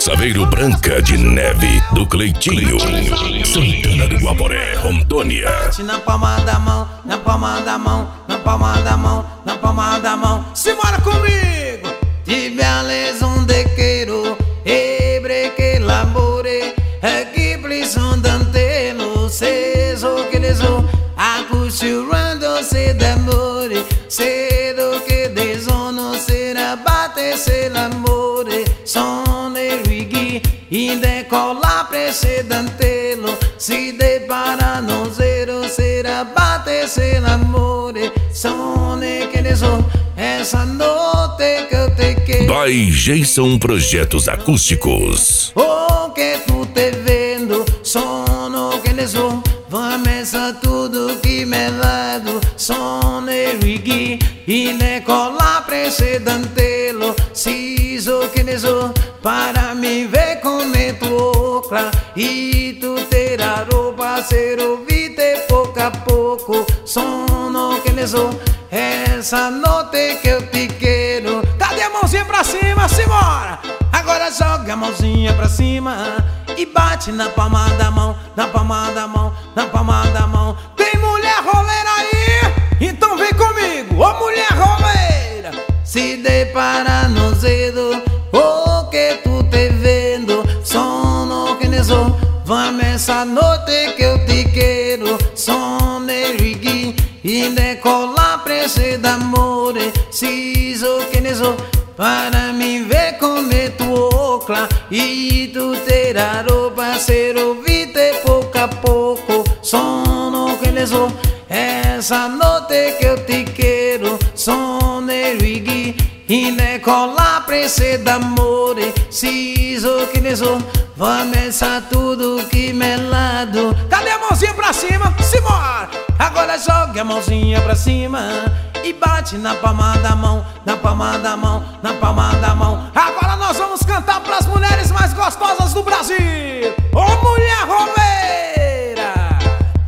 Saveiro Branca de Neve, do Cleitinho. Santana do Guaporé, Rondônia. Na palma da mão, na palma da mão, na palma da mão, na palma da mão. Simbora comigo! Ti beleza un te quiero, ebre que l'amore, aqui prison dante lo seso que le so, acussurando se d'amore, cedo que desono será bate se l'amore, son erigui, in decola precedentelo, si depara no zero será bate se l'amore, son que le so, essa noite que eu te quero. By Jason Projetos Acústicos. O que tu te vendo, sono que le so, vamos a tudo que me lado, son erigui, e ne cola precedentelo, siso que le so, para me ver come tu ocla, e tu terá roupa ser ouvite pouco a pouco, sono que le so, essa noite que eu te quero. Cadê a mãozinha pra cima, simbora! Agora joga a mãozinha pra cima e bate na palma da mão, na palma da mão, na palma da mão. Tem mulher roleira aí? Então vem comigo, ô mulher roleira! Se depara no cedo, o que tu te vendo, sono que ne so, vamos essa noite que eu te quero, sono erigui, e decola prece d'amore, siso que ne so, para me ver come tu ocla, e tu terá roupa ser ouvite pouco a pouco, sono que ne so, essa noite que eu te quero, sono erigui, e decola prece d'amore, siso que ne so, vamos a tudo que me lado. Cadê a mãozinha pra cima? Simbora! Agora joga a mãozinha pra cima e bate na palma da mão, na palma da mão, na palma da mão. Agora nós vamos cantar pras mulheres mais gostosas do Brasil. Ô mulher roleira!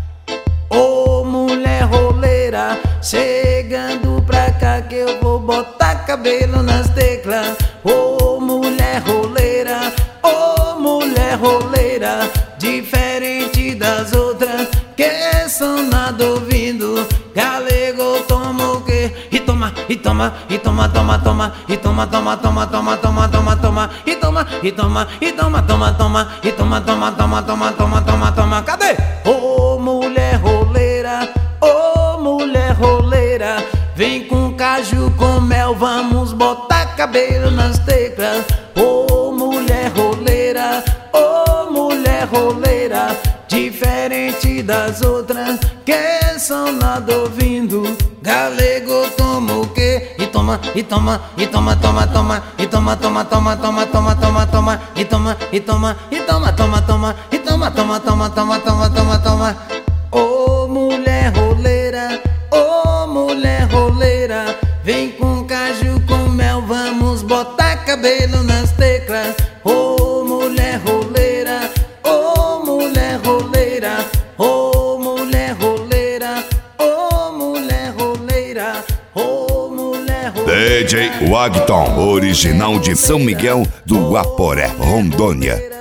Ô mulher roleira, chegando pra cá que eu vou botar cabelo nas teclas. Ô mulher roleira, ô mulher roleira, diferente das outras que são nada ouvindo. Galego toma o quê? E toma, e toma, e toma, toma, toma, e toma, toma, toma, toma, toma, toma, toma, e toma, e toma, e toma, toma, toma, e toma, toma, toma, toma, toma, toma, toma. Cadê? Ô mulher roleira, ô mulher roleira, vem com caju com mel, vamos botar cabelo nas teclas. Ô mulher roleira, ô mulher roleira, diferente das outras que são nada ouvindo. Galego toma o quê? E toma, e toma, e toma, toma, toma, e toma, toma, toma, toma, toma, toma, toma, e toma, e toma, e toma, toma, toma, e toma, toma, toma, toma, toma, toma, toma. Ô mulher roleira, ô mulher roleira, vem com caju com mel, vamos botar cabelo nas teclas. Ô mulher roleira, ô mulher roleira, ô mulher roleira, ô mulher roleira, ô mulher roleira. DJ Wagton, original de São Miguel do Guaporé, Rondônia.